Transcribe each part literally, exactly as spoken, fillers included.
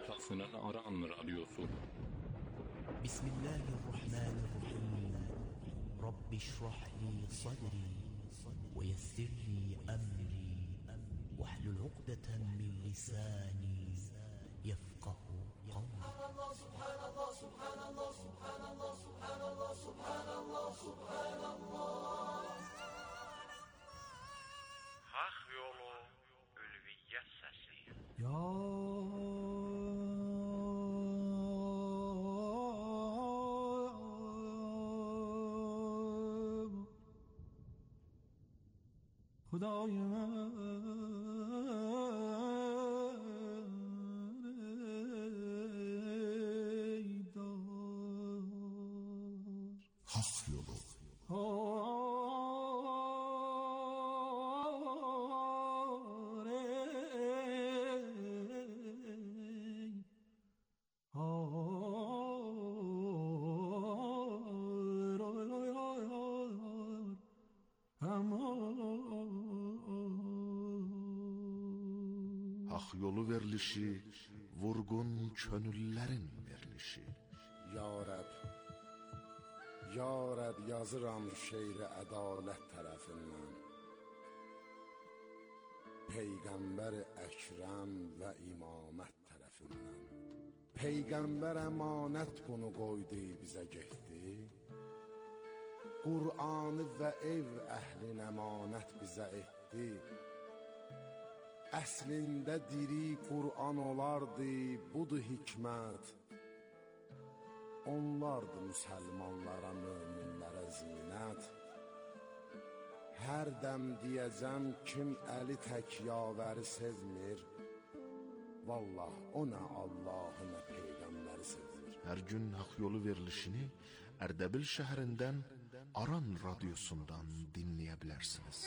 Ortasının Aran Radyosu. Bismillahirrahmanirrahim. Rabbi şrah li sadri ve yessir li emri vahlul uqdeten min lisani yefqahu qawli. Subhanallah, subhanallah, subhanallah, subhanallah, subhanallah, subhanallah. Hak yolu ülviyyət səsi. Ya Hudayım eydar. Hak yolu. Hak yolu verilişi, vurgun könüllərin verilişi. Ya Rəb, Ya Rəb yazıram şeiri ədalət tərəfindən. Peyğəmbər Əkrəm və imamət tərəfindən. Peyğəmbər əmanət bunu qoydu bizə getdi. Qur'anı və ev əhlin əmanət bizə etdi. Əslində diri Qur'an olardı, budur hikmət. Onlardı müsəlmanlara, möminlərə zinət. Hər dəm deyəcəm kim əli tək yavəri sevmir. Vallah o nə Allahı nə Peyğəmbəri sevir. Hər gün hak yolu verilişini Ərdəbil şəhərindən Aran radyosundan dinləyə bilərsiniz.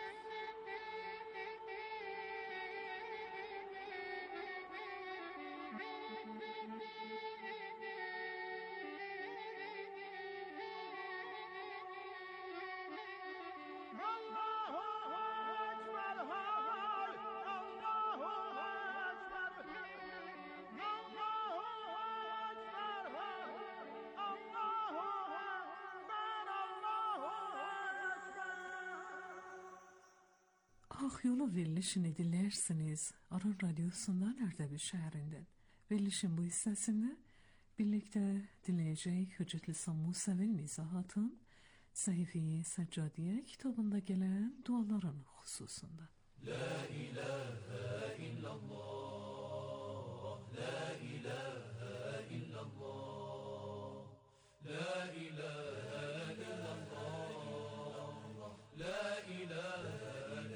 Hak yolu verilişini dinlersiniz Aran Radyosu'ndan Erdebil şehrinden. Verilişin bu hissesinde birlikte dinleyecek Hüccetül İslam Musevi'nin izahatın Sayfi-i Seccadiye kitabında gelen duaların hususunda. La ilahe illallah, la ilahe illallah, la ilahe illallah, la ilahe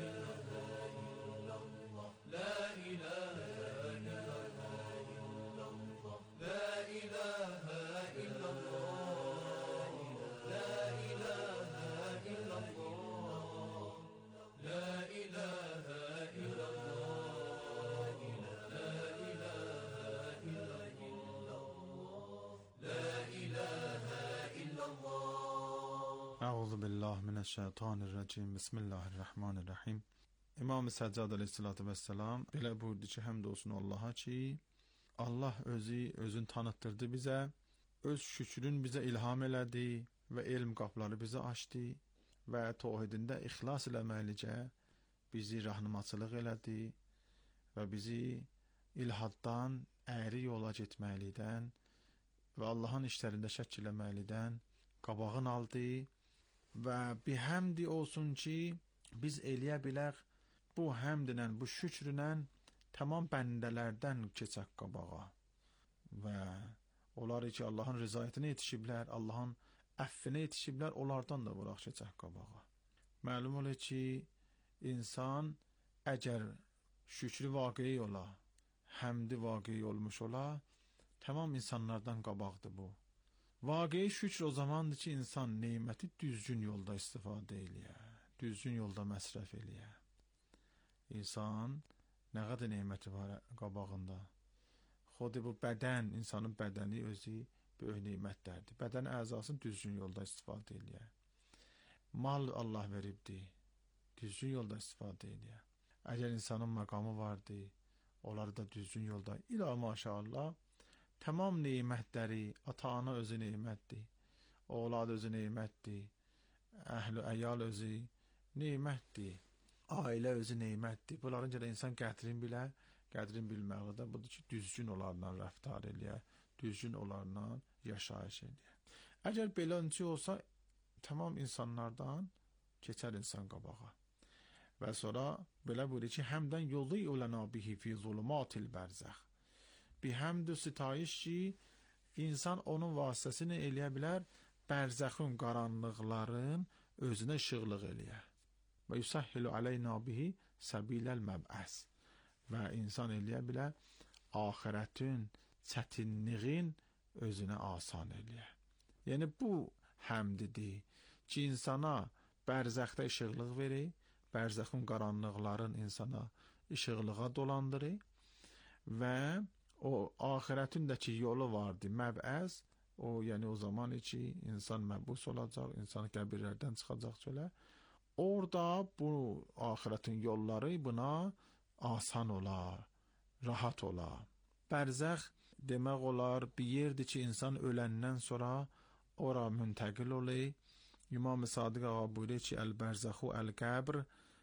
La ilahe illallah, la ilahe illallah, la ilahe illallah, la ilahe illallah, la ilahe illallah, la ilahe illallah. Euzu billahi mineşşeytanirracim. Bismillahirrahmanirrahim. İmam-ı Səccad aleyhissalatu vesselam belə buyurdu ki, həmd olsun Allaha ki, Allah özü özün tanıtdırdı bizə, öz şükrün bizə ilham elədi və elm qapıları bizə açdı və tövhidində ixlas eləməklicə bizi rəhnumaçılıq elədi və bizi ilhaddan, əyri yola getməklikdən və Allahın işlərində şəkk eləməklikdən qabağın aldı və bir həmdi olsun ki, biz eləyə bilək bu həmdlə, bu şükrlə tamam bəndələrdən keçək qabağa və onlar ki, Allahın rızayətini yetişiblər, Allahın əffinə yetişiblər, onlardan da vuraq keçək qabağa. Məlum olur ki, insan əgər şükrü vaqei ola, həmdi vaqei olmuş ola, tamam insanlardan qabaqdır bu. Vaqei şükr o zamandır ki, insan neyməti düzgün yolda istifadə eləyə, düzgün yolda məsrəf eləyə. İnsan nə qədər neyməti var qabağında. Xodu bu bədən, insanın bədəni özü böyük neymətlərdir. Bədən əzasını düzgün yolda istifadə eləyə. Mal Allah veribdi, düzgün yolda istifadə eləyə. Əgər insanın məqamı vardı, onları da düzgün yolda. İlahi maşallah tamam nemətləri, ata-ana özü nemətdir, oğlad özü nemətdir, əhl-i əyal özü nemətdir, ailə özü nemətdir. Bunların görə insan qədrin bilə, qədrin bilməli də budur ki, düzgün onlarla rəftar eləyə, düzgün onlarla yaşayış eləyə. Əgər beləncə olsa, tamam insanlardan keçər insan qabağa. Və sonra belə buyurur ki, həmdən yolu ulana bihi fi zulumatil bərzəx. Bir həmd-ü sitayiş ki, insan onun vasitəsini eləyə bilər, bərzəxin qaranlıqların özünə işıqlıq eləyə. Və yusahhilu aleyna bihi səbiləl məb'əs. Və insan eləyə bilər, axirətin, çətinliğin özünə asan eləyə. Yəni bu həmdidir ki, insana bərzəxdə işıqlıq verir, bərzəxin qaranlıqların insana işıqlığa dolandırır və o axirətindəki yolu vardır, məb'əz, o yəni o zaman ki, insan məbus olacaq, insan qəbirlərdən çıxacaq çölə. Orada bu axirətin yolları buna asan olar, rahat olar. Bərzəx demək olar bir yerdir ki, insan öləndən sonra ora müntəqil olur. İmam Sadiq ağa buyurur ki, əl-bərzəxu əl-qəbr,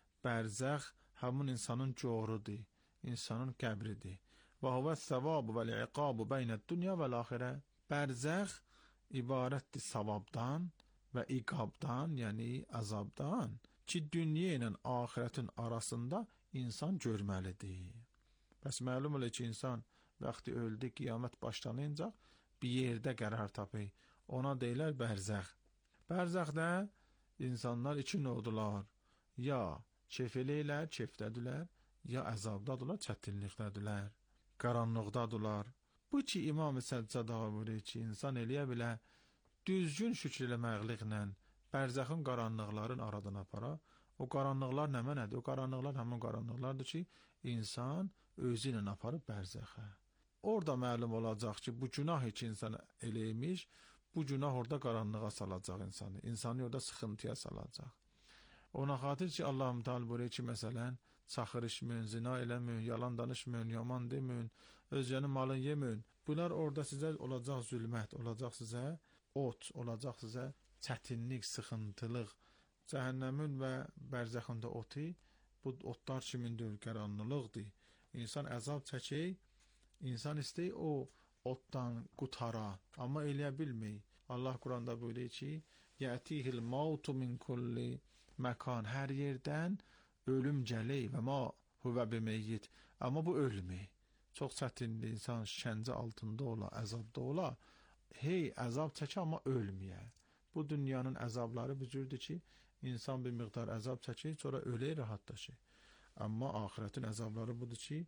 bərzəx həmin insanın corudur, insanın qəbridir. Və huvə səvabu vəl-iqabu beynəd-dünya vəl-axirə. Bərzəx ibarətdir savabdan və iqabdan, yəni əzabdan ki, dünya ilə axirətin arasında insan görməlidir. Bəs məlum olur ki, insan vaxtı öldü, qiyamət başlanınca bir yerdə qərar tapır. Ona deyilər bərzəx. Bərzəxdə insanlar iki növdülər. Ya keyf eləyirlər, keyfdədirlər, ya əzabdadırlar, çətinlikdədirlər, qaranlıqdadırlar. Bu ki, İmam-ı Səccad ağa buyurur ki, insan eləyə bilər, düzgün şükür eləməkliklə bərzəxin qaranlıqların aradan apara. O qaranlıqlar nə mənədir? O qaranlıqlar həmin qaranlıqlardır ki, insan özü ilə aparıb bərzəxə. Orada məlum olacaq ki, bu günah ki, insan eləymiş, bu günah orada qaranlığa salacaq insanı. İnsanı orada sıxıntıya salacaq. Ona xatir ki, Allah-u Teala buyurur ki, məsələn, çaxır içməyin, zina eləməyin, yalan danışmayın, yaman deməyin, özgənin malını yeməyin. Bunlar orada sizə olacaq zülmət, olacaq sizə ot, olacaq sizə çətinlik, sıxıntılıq. Cəhənnəmin və bərzəxində oti, bu otlar kimindir, qaranlıqdır. İnsan əzab çəkir, insan istəyir o otdan qutara, amma eləyə bilmir. Allah Quranda buyurur ki, yətihil mautu min kulli məkan, hər yerdən ölüm gəlir və ma huvə bimeyyit, amma bu ölmür. Çox çətindir, insan şəncə altında ola, əzabda ola, hey əzab çəkir, amma ölməyə. Bu dünyanın əzabları bir cürdür ki, insan bir miqdar əzab çəkir, sonra ölür, rahatlaşır. Amma axirətin əzabları budur ki,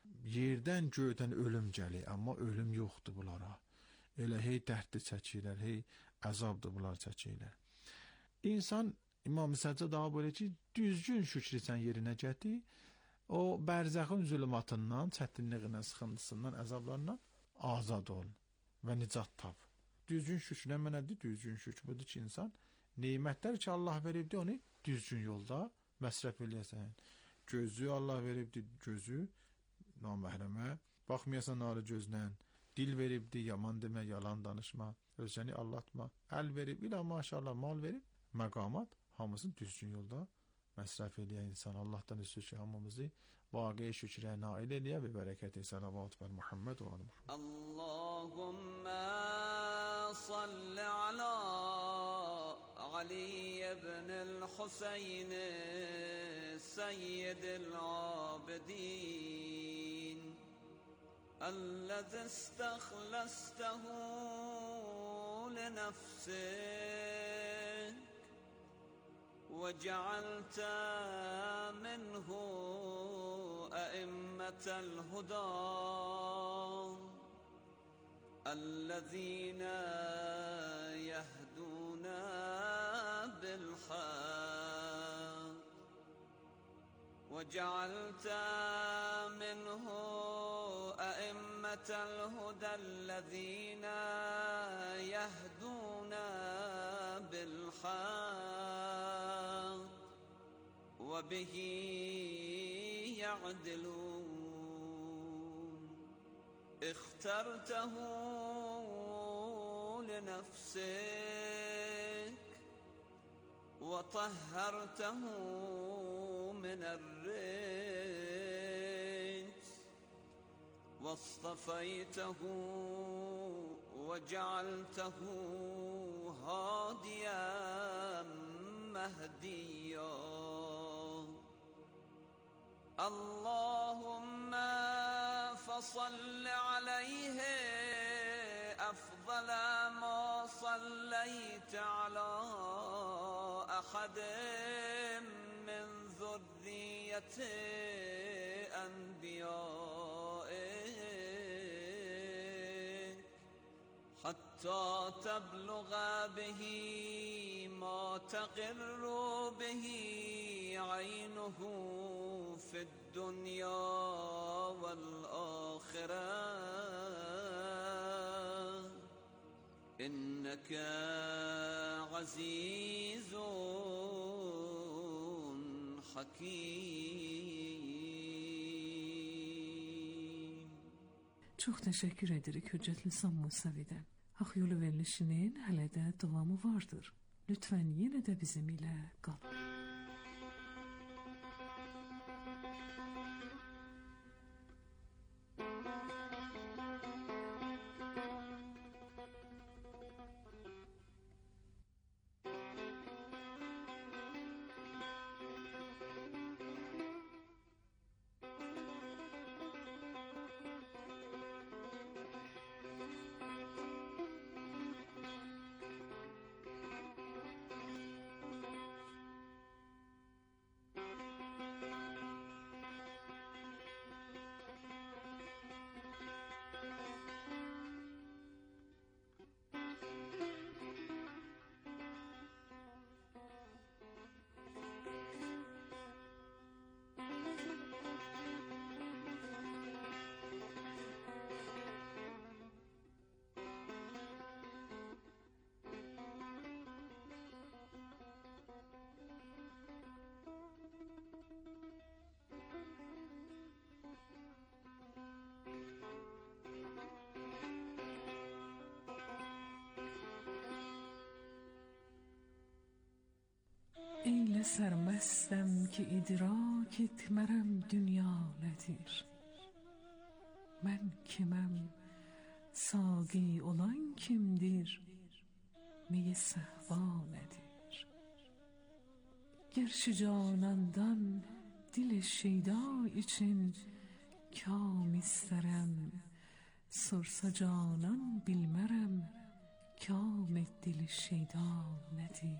yerdən göydən ölüm gəlir, amma ölüm yoxdur bunlara. Elə hey dərdli çəkirlər, hey əzabdır bunlar çəkirlər. İnsan, İmam-ı Səccad ağa buyurur ki, düzgün şükrü sən yerinə gətir, o bərzəxin zülümatından, çətinliyindən, sıxıntısından, əzablarından azad ol və nicat tap. Düzgün şükrü nə mənədir? Düzgün şükrü budur ki, insan neymətlər ki, Allah veribdir, onu düzgün yolda məsrəf eləyəsən. Gözü Allah veribdir, gözü naməhrəmə, baxmayasan narı gözlə, dil veribdir, yaman demə, yalan danışma, özəni allatma, əl verib, ilə maşallah mal verib, məqamat, hamısını düzgün yolda məsrəf eləyə insan. Allahdan üstü ki, hamımızı vaqe şükrə nail eləyə və bərəkət salavat və Muhammed və alim. Allahümmə salli ala Ali ibn-i Hüseyni Seyyid-i Abidin الذي استخلصته لنفسك وجعلت منه أئمة الهدى الذين يهدون بالحق وجعلت منه أئمة الهدى الذين يهدون بالحق وبه يعدلون اخترته لنفسك وطهرته من الرجس واصطفيته وجعلته هاديا مهديا. اللهم فصل عليه أفضل ما صليت على أحد من ذرية أنبيائك حتى تبلغ به ما تقر به عينه في الدنيا والآخرة إنك عزيز حكيم. Çok teşekkür ederim Hüccetli Sam Musavi'den. Hak yolu verilişinin hele de devamı vardır. Lütfen yine de bizim ile kalın. Eyle sermestem ki idrak etmerem dünya nedir? Ben kimem? Sagi olan kimdir? Mi sehva nedir? Gerçi canandan dil şeyda için kam isterem. Sorsa canan bilmerem kam dil şeyda nedir?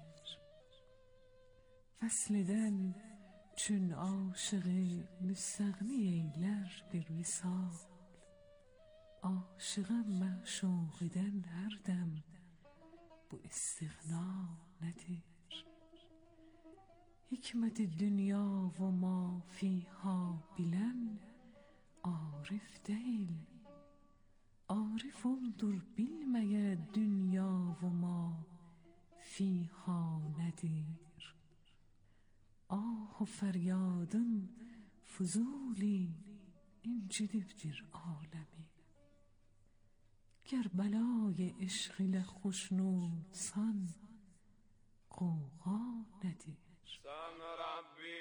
Fesleden çün aşığı müstağni eyler bir visal. Aşığım maşuqiden her dem bu istiğna nedir? Hikmet-i dünya ve ma fiha bilen arif değil. Arif oldur bilmeye dünya ve ma fiha nedir? Ah و feryadın fuzuli incidibdir alemi. Ger belای عشق ile خوشنودسان غوغا nedir? Sen Rabbi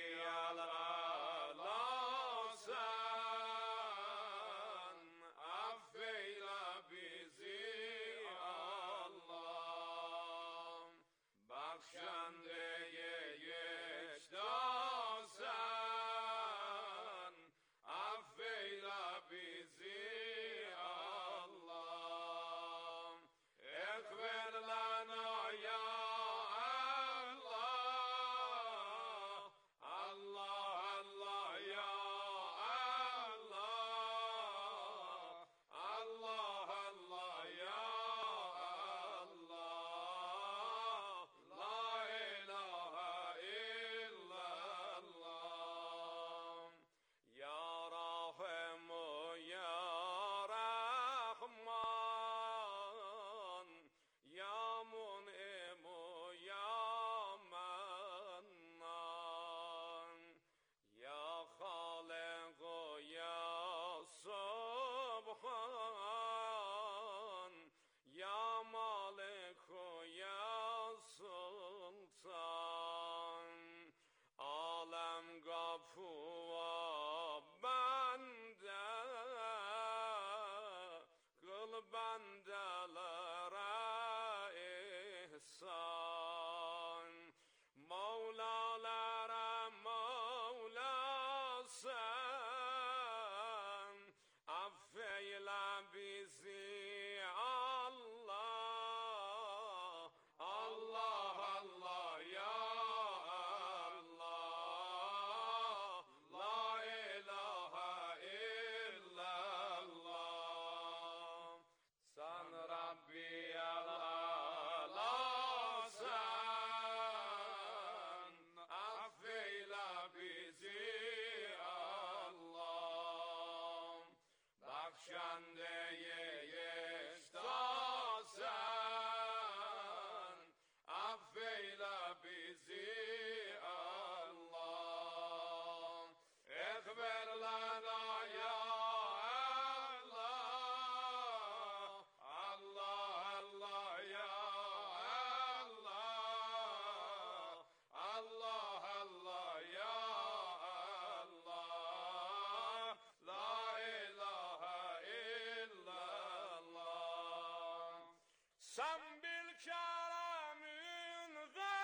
al-alasan, affeyle bizi Allah, bakşandeye yektasan, affeyle bizi Allah, ekber lana ya Allah, بندلره احسان مولاlara mevlasen affeyle bizi Allah Allah Allah ya Allah la ilahe illallah sen Rabbiyel Alasen affeyle bizi Allah bakşandeye yeştasen affeyle bizi Allah ekber lana ya Allah Allah Allah ya Allah Allah Allah ya Allah la ilahe illallah sen bil keremin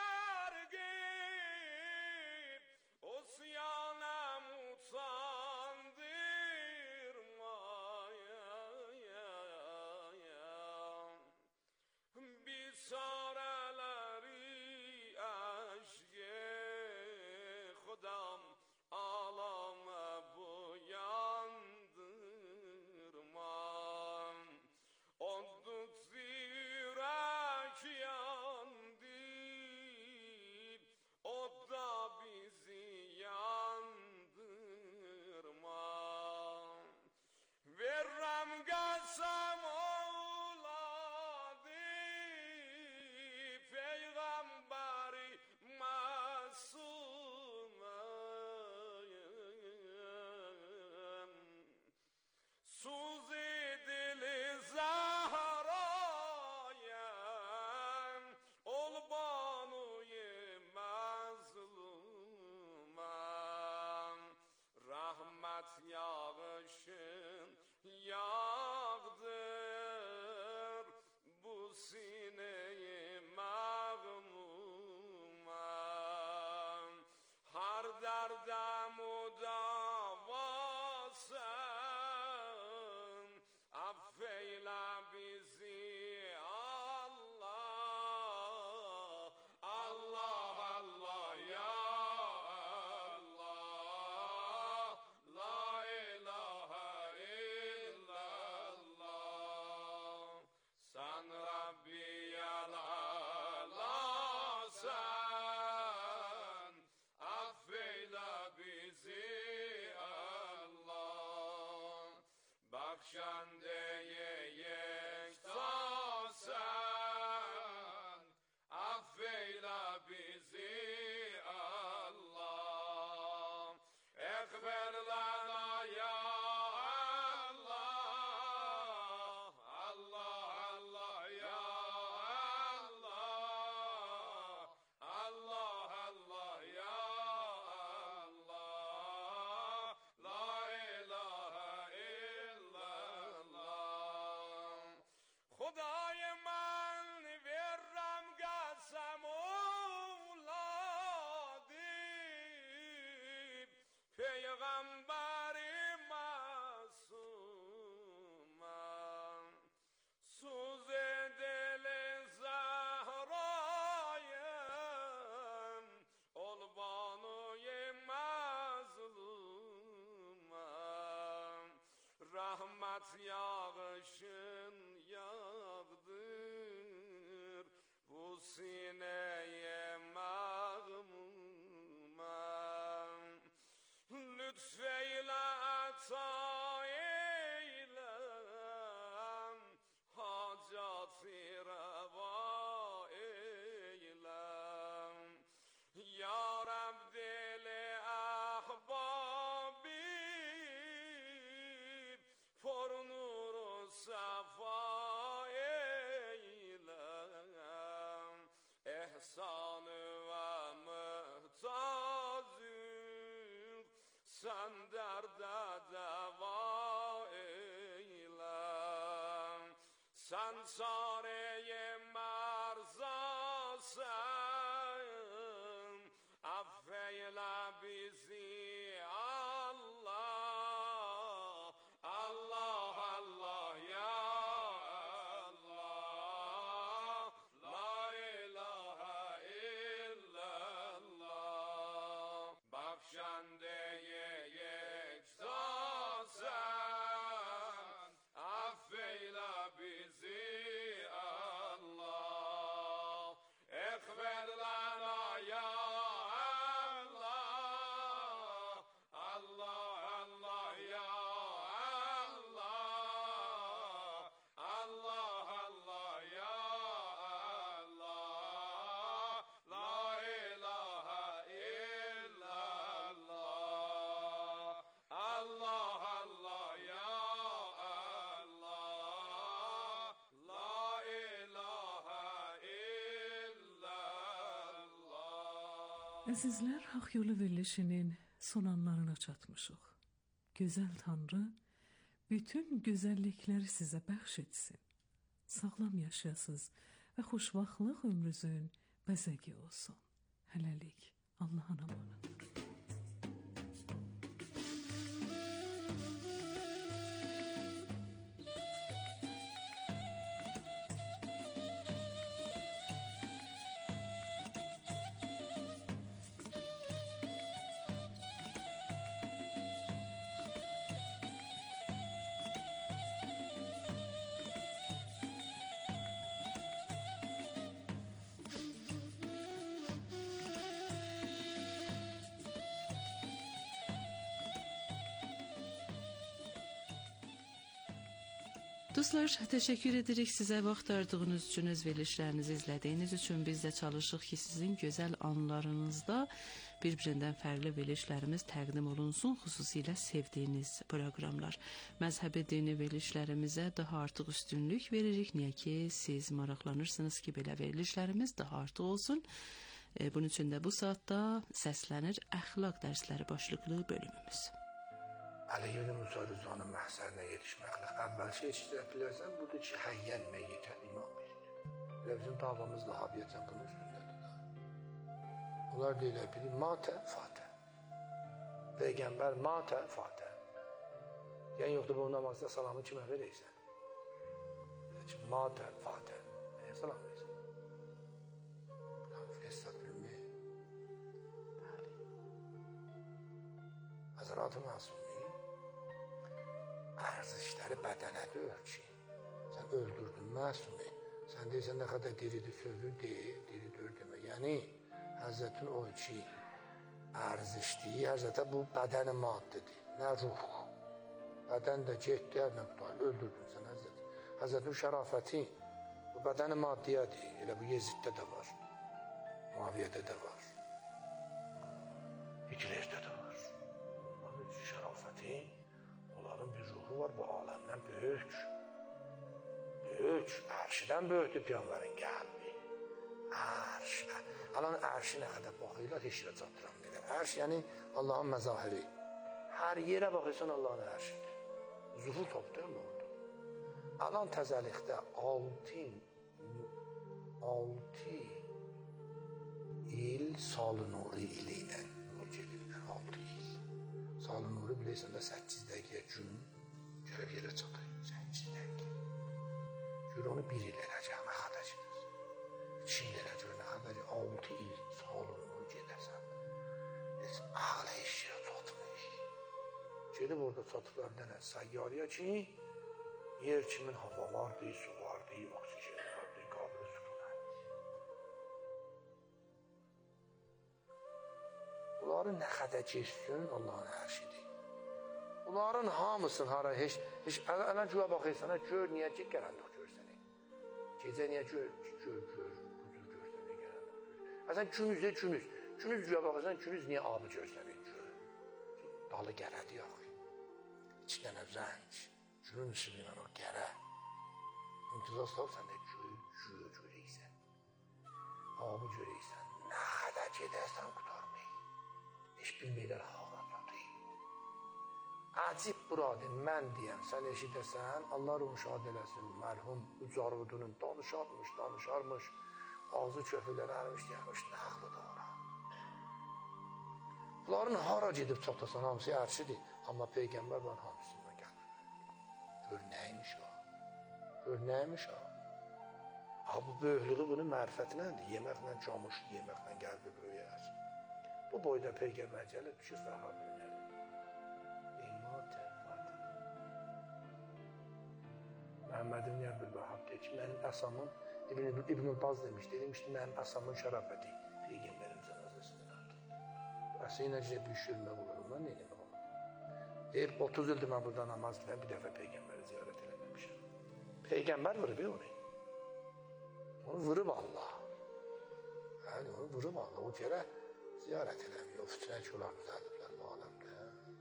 gargib usyana mutandırma ya ya ya bisareleri aşke خودم alame buyandırma o dut zirek yandı o da bizi yandırma verram gelsem oğladı peygamberi masume suzi dili zahrayem ol banuye mazlumem rahmet yağışın yağdır bu sineyi mağmumem har derdem o davasın affeyle bizi Allah Allah Allah ya Allah la ilahe illallah sen Rabbiyel Alasen affeyle bizi Allah bakşandeye yektasen affeyle bizi Allah ekber lana ya Allah Allah Allah ya Allah Allah Allah ya Allah la ilahe illallah خدای من ورم قسم اولادی پیغمبری معصومم سوز دل زهرایم ol بانوی مظلومم rahmet yağışın yağdır bu sineye mağmumem lütfeyle ata eylem hacati reva eylem ya Rab dili ahbabi for nuru safa eylem ehsanı ve muhtacım sen derde deva eylem سنساره مرزاسم افیل بیزی الله الله الله یا الله لا اله الا الله بخشنده یک ذاتم افیل بیزی الله اغفر لنا یا الله الله الله یا الله الله الله یا الله لا اله الا الله الله الله یا الله لا اله الا الله. Əzizlər, Haqq Yolu verilişinin son anlarına çatmışıq. Gözəl Tanrı bütün gözəllikləri sizə bəxş etsin. Sağlam yaşayasınız və xoşvaxtlıq ömrünüzün bəzəgi olsun. Hələlik, Allahın amanıdır. Dostlar, təşəkkür edirik sizə vaxt ayırdığınız üçün, öz verilişlərinizi izlədiyiniz üçün. Biz də çalışıq ki, sizin gözəl anlarınızda bir-birindən fərqli verilişlərimiz təqdim olunsun, xüsusilə sevdiyiniz proqramlar. Məzhəbi dini verilişlərimizə daha artıq üstünlük veririk. Niyə ki, siz maraqlanırsınız ki, belə verilişlərimiz daha artıq olsun. E, bunun üçün də bu saatda səslənir əxlaq dərsləri başlıqlı bölümümüz. علیون موسی روزان محضر yetişməklə əvvəl şey işlətdilərsən, budur ki, həyyən meyyitən imam verir. Və bizim davamız da habiyyətən bunun üstündədir. Onlar deyilər, biri matə, fatə. Peyğəmbər matə, fatə. Yəni, yoxdur, bu namazda salamı kimə verəysən? Matə, fatə. Nəyə salam verəysən? Festad bilmək. Bəli. Həzrat-ı Məsumi ərzişləri bədənədə ölçün. Sən öldürdün məsumi. Sən deyirsən, nə qədər diridir sözü deyil, diridir demə. Yəni, Həzrətin o ki, ərzişliyi, Həzrətə bu bədəni maddidir, nə ruh. Bədən də getdi, hər nə tutar, öldürdün sən Həzrət. Həzrətin şərafəti, bu bədəni maddiyyədir. Elə bu Yeziddə də var, Muaviyyədə də var, Hitlerdə də var. Bu şərafəti, onların bir ruhu var, bu aləmdən böyük. Böyük, ərşidən böyükdür Peyğəmbərin qəlbi. Ərş. Alan ərşi nə qədər baxıyla heşirə çatıram deyilər. Ərş yəni Allahın məzahiri. Hər yerə baxırsan Allahın ərşidir. Zuhur topdur mu orada? Alan təzəlikdə altı altı il Salı Nuri ili ilə nur gelirlər, altı il. Salı Nuri bilirsən də səkkiz dəqiqə gün görək yerə çatır, səkkiz dəqiqə. Gör onu bir il eləcək, mən xədəcidir. İki il eləcək, nə xədəci, altı il Salı Nuri gedəsən. Heç ağla işə çatmış. Gedib orada çatıblar dənə səyyarıya ki, yer kimin hava vardı, su vardı, oksijen vardı, qablı sükunət. Bunların nə qədər geçsin, Allahın ərşidir. Bunların hamısın hara, heç, heç, ələn güya baxırsan, gör, niyə ki, gələndik görsənək. Gecə niyə gör, gör, gör, budur görsənək, gələndik görsənək. Əsən günüz də günüz, günüz güya baxırsan, günüz niyə abı görsənək, gör. Dalı gələdi yaxı. İki dənə rəng, günün ışığı ilə o gələ. İntizaz tab, sən də gör, gör, görəksən. Abı görəksən, nə qədər gedərsən qutarmayı. Heç bilməklər haqla çatıyım. Acib buradır, mən deyəm, sən eşidəsən, Allah ruhunu şad eləsin, mərhum Ucarvudunun danışarmış, danışarmış, ağzı köfürlər ərmiş, deyərmiş, nəxlidir ora. Bunların hara gedib çatasan, hamısı ərşidir, amma Peyğəmbər var hamısından gəlir. Gör nəymiş o, gör nəymiş o. Ha, bu böyüklüğü bunun mərifətinədir, yeməklə camış, yeməklə qəlbi böyüyər. Bu boyda Peyğəmbər gəlir, düşür sahabə önəlir. Məhəmməd ibn Əbdülvəhhab deyir ki, mənim əsamın, İbn-i Baz demişdi, demişdi, mənim əsamın şərafəti Peyğəmbərin cənazəsindən aldı. Əsə ilə necə bir şürmə bulurum, mən neyləmək olur? Deyir, otuz ildir mən burada namaz qılayım, bir dəfə Peyğəmbəri ziyarət eləməmişəm. Peyğəmbər vırıb, onu. Onu vırıb Allah. Yəni, onu vırıb Allah. O kərə ziyarət eləmiyor, o fitnə ki, onlar düzəldiblər bu aləmdə.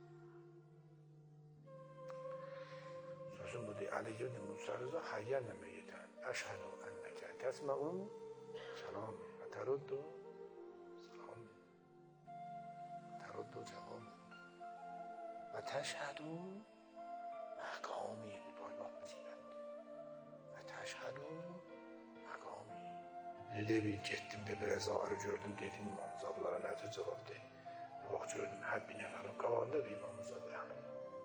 Sözüm budur, Ali ibn Musarıza hayyənlə meyyətən, əşhədu ənəkə təsməun, səlam, və təruddu, səlam, təruddu, cəvam, və təşhədu, məqami, baymaq bitirət, və təşhədu, məqami. Dedi, bir getdim, bir rəzaları gördüm, dedim, İmamzadlara nədir cavab deyim. Bu vaxt gördüm, hər bir nəfərin qavanda bir İmamzad dayanır.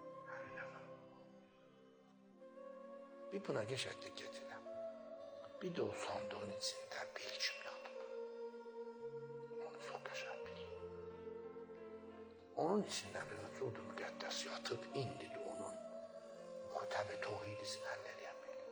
Bir buna geçerdik getirəm. Bir de o sandığın içində bir kim yatıb. Onu çox qəşəng bilir. Onun içində bir vücudu müqəddəs yatıb, indi də onun xütəb-i tohidi sinərləyəm belə.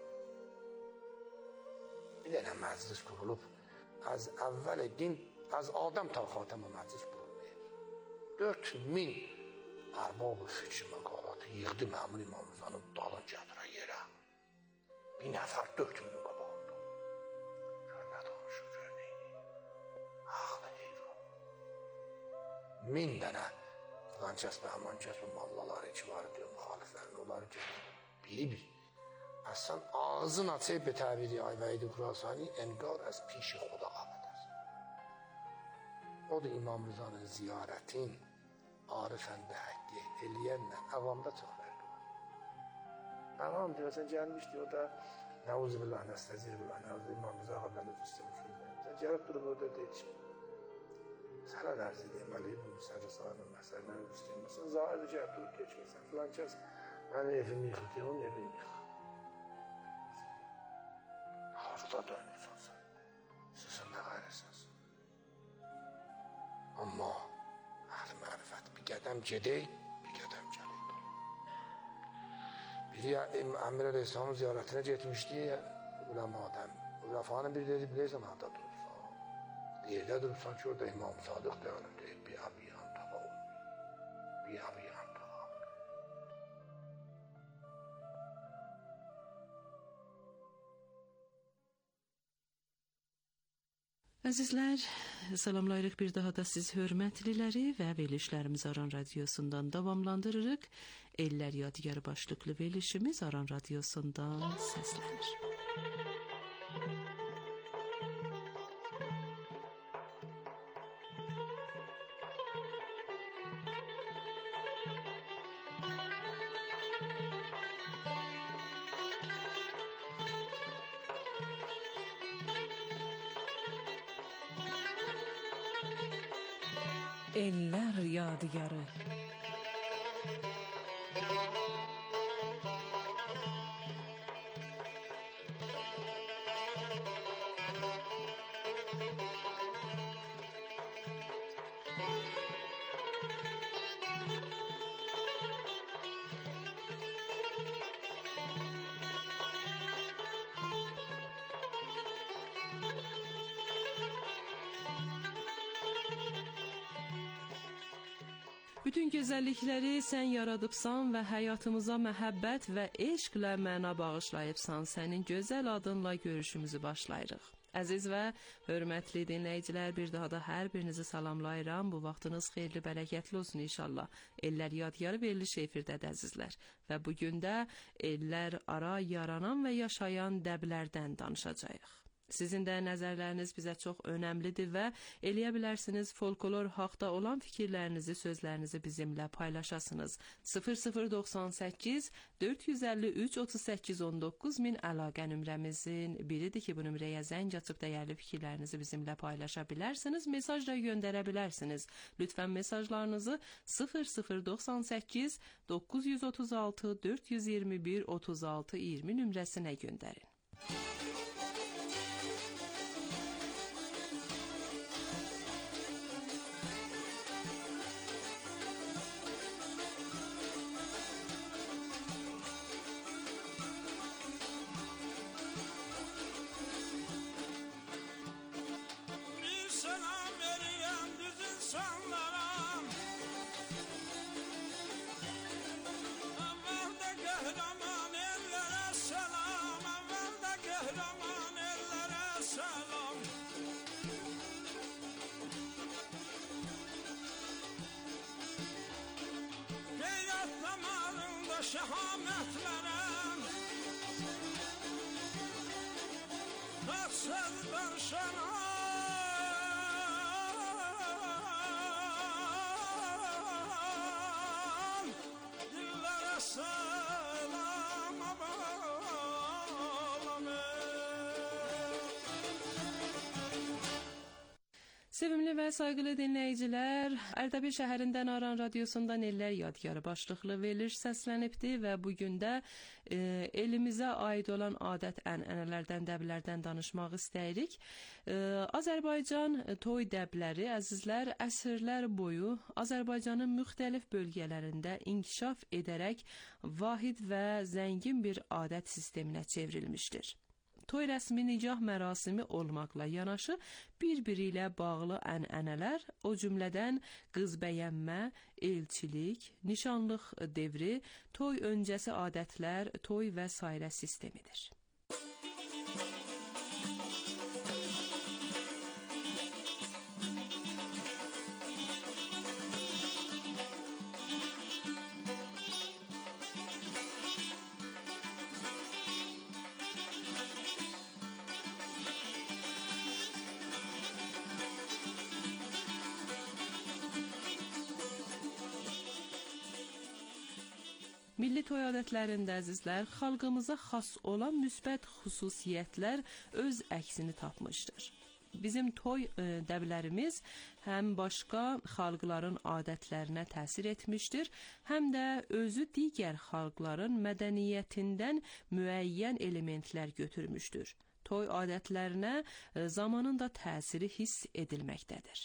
Bir dənə məclis qurulub, az əvvəl din, az Adəm ta xatəmə məclis qurulmayır. Dörd min ərbab-ı fikir məqalatı yığdı məmur İmamızanın dalın gətirə yerə. Bir nəfər dörd minun qabağında. Gör nə danışır, gör neyini. Ağlı heyran. Min dənə filan kəs və həman kəs bu mallaları ki var diyor, müxaliflərini, onları gəlir. Biri bir. Əsən ağzın açıb bir təbiri ayvəydi Qurasani, enqar əz pişi xuda abədəz. O da İmam Rızanın ziyarətin arifən bəhəqqi eləyənlə əvamda çox fərqi var. Əvam deyəsən gəlmişdi, o da Nəuzu billah, nəstəzir billah, Nəuzu İmam Rıza qabdən öz üstəmişdir. Sən gəlib durub orada deyil ki, sənə lərz edeyim, Əliyyib Müsərri Sağının məsələdən öz üstəyim. Sən zahirdə gəlib durub geçməsən, filan kəs mənim evimi yıxıdı, onun evini yıxı. Harada dönürsən sən, sizin nə qayrısınız. Amma əhl-i mərifət bir qədəm gedək, bir qədəm gələk dolu. Biri Əmir Əleyhisselamın ziyarətinə getmişdi, uləmadan. Uləfanın biri dedi, biləysən, harada durursan. Yerdə durursan ki, orada İmam Sadıq dayanır, deyir, bir abiyan taqa olmuyor. Bir abiyan taqa. Əzizlər, salamlayırıq bir daha da siz hörmətliləri və verilişlərimiz Aran Radiosundan davamlandırırıq. Ellər Yadigarı başlıqlı verilişimiz Aran Radiosundan səslənir. Ellər Yadigarı. Bütün gözəllikləri sən yaradıbsan və həyatımıza məhəbbət və eşqlə məna bağışlayıbsan. Sənin gözəl adınla görüşümüzü başlayırıq. Əziz və hörmətli dinləyicilər, bir daha da hər birinizi salamlayıram. Bu vaxtınız xeyirli, bərəkətli olsun inşallah. Ellər Yadigarı veriliş efirdədir əzizlər. Və bugün də ellər ara yaranan və yaşayan dəblərdən danışacağıq. Sizin də nəzərləriniz bizə çox önəmlidir və eləyə bilərsiniz folklor haqda olan fikirlərinizi, sözlərinizi bizimlə paylaşasınız. sıfır sıfır doxsan səkkiz dörd yüz əlli üç otuz səkkiz on doqquz min əlaqə nömrəmizin biridir ki, bu nömrəyə zəng açıb dəyərli fikirlərinizi bizimlə paylaşa bilərsiniz, mesaj da göndərə bilərsiniz. Lütfən mesajlarınızı sıfır sıfır doxsan səkkiz doqquz yüz otuz altı dörd yüz iyirmi bir otuz altı iyirmi nömrəsinə göndərin. Şehametlerem Tatsızdan şanan Dillere selam abalamı. Sevimli və sayğılı dinləyicilər, Ərdəbil şəhərindən Aran radiosundan Ellər Yadgarı başlıqlı veriliş səslənibdi və bugün də e, elimizə aid olan adət-ənənələrdən, dəblərdən danışmaq istəyirik. E, Azərbaycan toy dəbləri, əzizlər, əsrlər boyu Azərbaycanın müxtəlif bölgələrində inkişaf edərək vahid və zəngin bir adət sisteminə çevrilmişdir. Toy rəsmi nicah mərasimi olmaqla yanaşı bir-biri ilə bağlı ənənələr, o cümlədən qız bəyənmə, elçilik, nişanlıq devri, toy öncəsi adətlər, toy və sairə sistemidir. Milli toy adətlərində əzizlər, xalqımıza xas olan müsbət xüsusiyyətlər öz əksini tapmışdır. Bizim toy e, dəblərimiz həm başqa xalqların adətlərinə təsir etmişdir, həm də özü digər xalqların mədəniyyətindən müəyyən elementlər götürmüşdür. Toy adətlərinə e, zamanın da təsiri hiss edilməkdədir.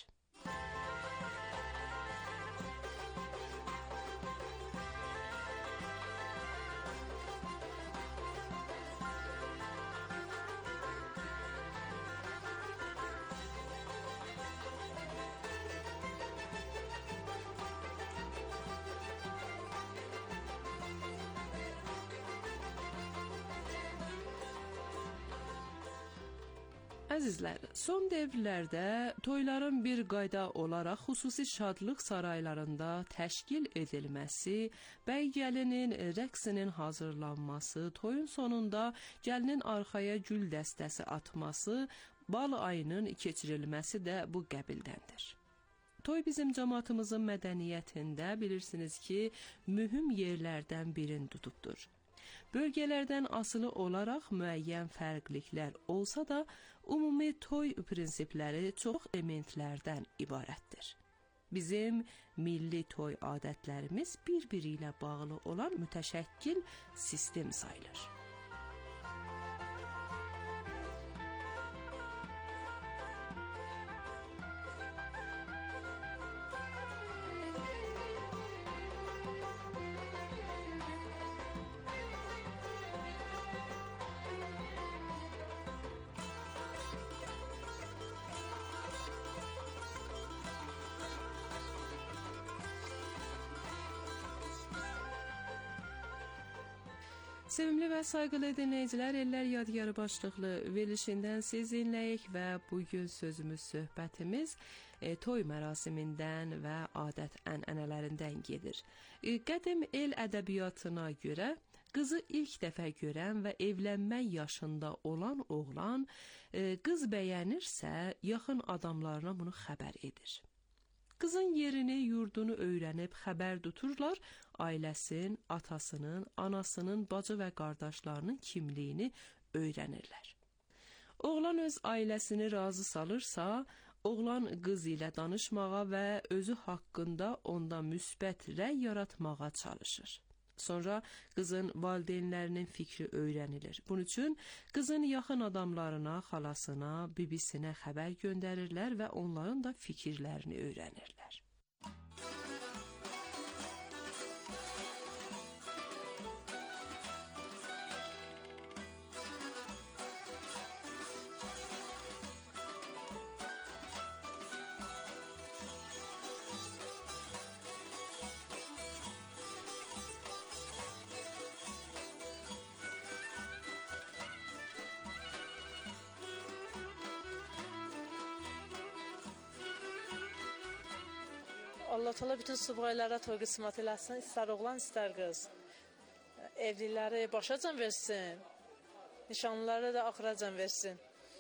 Əzizlər, son dövrlərdə toyların bir qayda olaraq xüsusi şadlıq saraylarında təşkil edilməsi, bəy gəlinin rəqsinin hazırlanması, toyun sonunda gəlinin arxaya gül dəstəsi atması, bal ayının keçirilməsi də bu qəbildəndir. Toy bizim cəmaatımızın mədəniyyətində bilirsiniz ki, mühüm yerlərdən birini tutubdur. Bölgələrdən asılı olaraq müəyyən fərqliliklər olsa da, ümumi toy prinsipləri çox elementlərdən ibarətdir. Bizim milli toy adətlərimiz bir-biri ilə bağlı olan mütəşəkkil sistem sayılır. Sevimli və sayğılı dinləyicilər, Ellər Yadgarı başlıqlı verilişindən sizinləyik və bugün sözümüz, söhbətimiz e, toy mərasimindən və adət ənənələrindən gedir. E, qədim el ədəbiyyatına görə Qızı ilk dəfə görən və evlənmək yaşında olan oğlan e, qız bəyənirsə, yaxın adamlarına bunu xəbər edir. Qızın yerini, yurdunu öyrənib xəbər tuturlar, ailəsinin, atasının, anasının, bacı və qardaşlarının kimliyini öyrənirlər. Oğlan öz ailəsini razı salırsa, oğlan qız ilə danışmağa və özü haqqında onda müsbət rəy yaratmağa çalışır. Sonra qızın valideynlərinin fikri öyrənilir. Bunun üçün qızın yaxın adamlarına, xalasına, bibisinə xəbər göndərirlər və onların da fikirlərini öyrənirlər. Allah Teala bütün subaylara toy qismət eləsin, istər oğlan, istər qız. Evliləri başacan versin, nişanlıları da axıracan versin.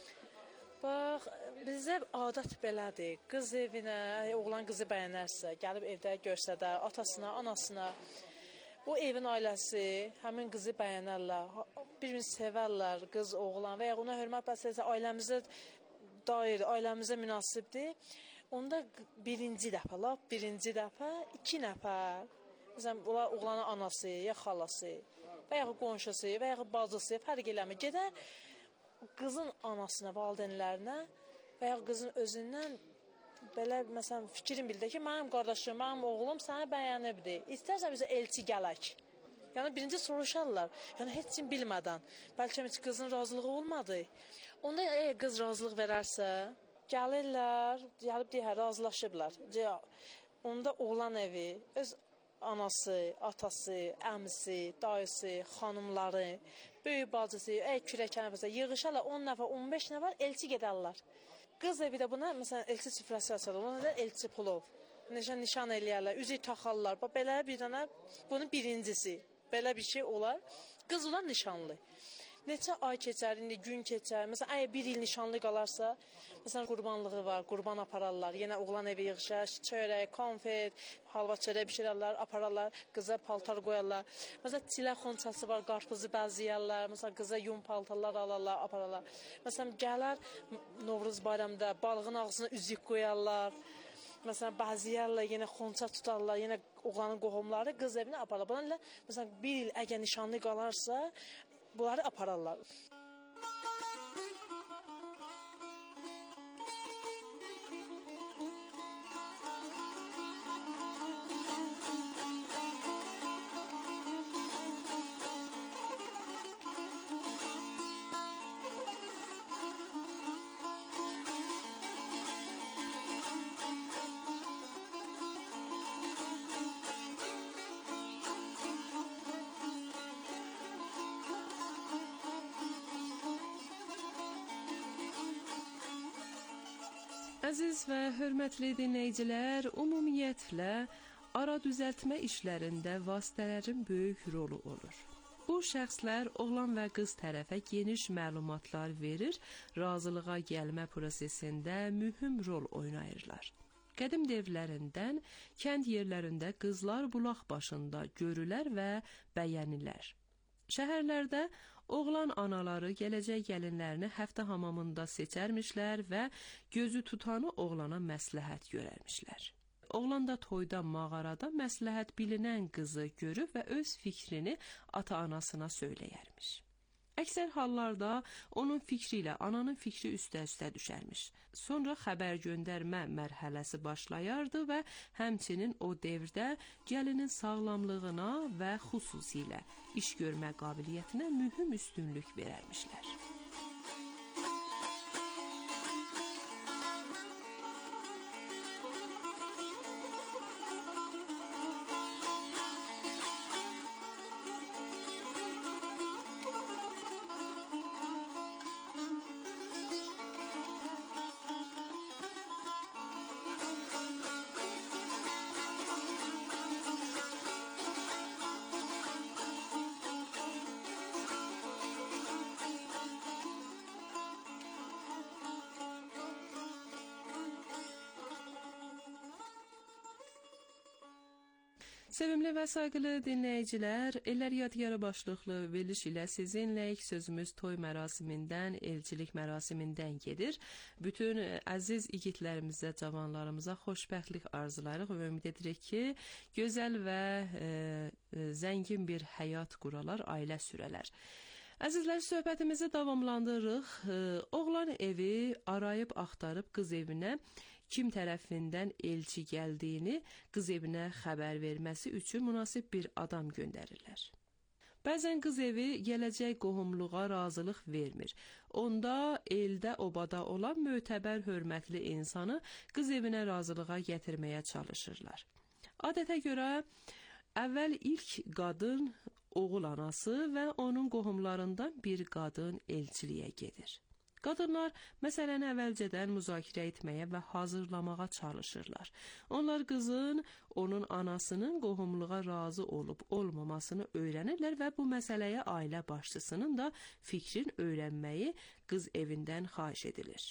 Bax, bizdə adət belədir. Qız evinə, oğlan qızı bəyənərsə, gəlib evdə görsə də, atasına, anasına, bu evin ailəsi həmin qızı bəyənərlər, bir-birini sevərlər, qız, oğlan və ya ona hörmət bəsləyirsə, ailəmizə dair, ailəmizə münasibdir. Onda birinci dəfə, lap birinci dəfə iki nəfər, məsələn, oğlanın anası, ya xalası, və ya qonşusu, və ya bacısı, fərq eləmir. Gedər qızın anasına, valideynlərinə və ya qızın özündən belə, məsələn, fikrin bildir ki, mənim qardaşım, mənim oğlum səni bəyənibdir. İstərsən bizə elçi gələk. Yəni, birinci soruşarlar, yəni heç kim bilmədən, bəlkə heç qızın razılığı olmadı. Onda əgər qız razılıq verərsə, gəlirlər, gəlib deyər, razılaşıblar. Onda oğlan evi, öz anası, atası, əmisi, dayısı, xanımları, böyük bacısı, əy kürəkən nəfəsə yığışarlar, on nəfər, on beş nəfər elçi gedərlər. Qız evi də buna, məsələn, elçi süfrəsi açarlar, ona da elçi pulov. Nişan, nişan eləyərlər, üzük taxarlar. Belə bir dənə, bunun birincisi, belə bir şey olar. Qız olan nişanlı. Neçə ay keçər, indi gün keçər. Məsələn, əgər bir il nişanlı qalarsa, məsələn, qurbanlığı var, qurban apararlar. Yenə oğlan evi yığışar, çörək, konfet, halva çörək bişirərlər, apararlar, qıza paltar qoyarlar. Məsələn, çilə xonçası var, qarpuzu bəzəyərlər. Məsələn, qıza yun paltarlar alarlar, apararlar. Məsələn, gələr Novruz bayramında balığın ağzına üzük qoyarlar. Məsələn, bəzəyərlər, yenə xonça tutarlar, yenə oğlanın qohumları qız evinə apararlar. Bunlarla, məsələn, bir il əgər nişanlı qalarsa, bunları apararlar. Əziz və hörmətli dinləyicilər, ümumiyyətlə ara düzəltmə işlərində vasitələrin böyük rolu olur. Bu şəxslər oğlan və qız tərəfə geniş məlumatlar verir, razılığa gəlmə prosesində mühüm rol oynayırlar. Qədim dövrlərindən kənd yerlərində qızlar bulaq başında görülər və bəyənilər. Şəhərlərdə oğlan anaları gələcək gəlinlərini həftə hamamında seçərmişlər və gözü tutanı oğlana məsləhət görərmişlər. Oğlan da toyda, mağarada məsləhət bilinən qızı görüb və öz fikrini ata-anasına söyləyərmiş. Əksər hallarda onun fikri ilə ananın fikri üstə-üstə düşərmiş. Sonra xəbər göndərmə mərhələsi başlayardı və həmçinin o dövrdə gəlinin sağlamlığına və xüsusilə iş görmə qabiliyyətinə mühüm üstünlük verərmişlər. Sevimli və sayğılı dinləyicilər, Ellər Yadigarı başlıqlı veriliş ilə sizinləyik. Sözümüz toy mərasimindən, elçilik mərasimindən gedir. Bütün əziz igidlərimizə, cavanlarımıza xoşbəxtlik arzularıq və ümid edirik ki, gözəl və e, zəngin bir həyat quralar, ailə sürələr. Əzizlər, söhbətimizi davamlandırırıq. E, oğlan evi arayıb axtarıb qız evinə kim tərəfindən elçi gəldiyini qız evinə xəbər verməsi üçün münasib bir adam göndərirlər. Bəzən qız evi gələcək qohumluğa razılıq vermir. Onda eldə obada olan mötəbər hörmətli insanı qız evinə razılığa gətirməyə çalışırlar. Adətə görə əvvəl ilk qadın oğul anası və onun qohumlarından bir qadın elçiliyə gedir. Qadınlar məsələni əvvəlcədən müzakirə etməyə və hazırlamağa çalışırlar. Onlar qızın, onun anasının qohumluğa razı olub olmamasını öyrənirlər və bu məsələyə ailə başçısının da fikrin öyrənməyi qız evindən xahiş edilir.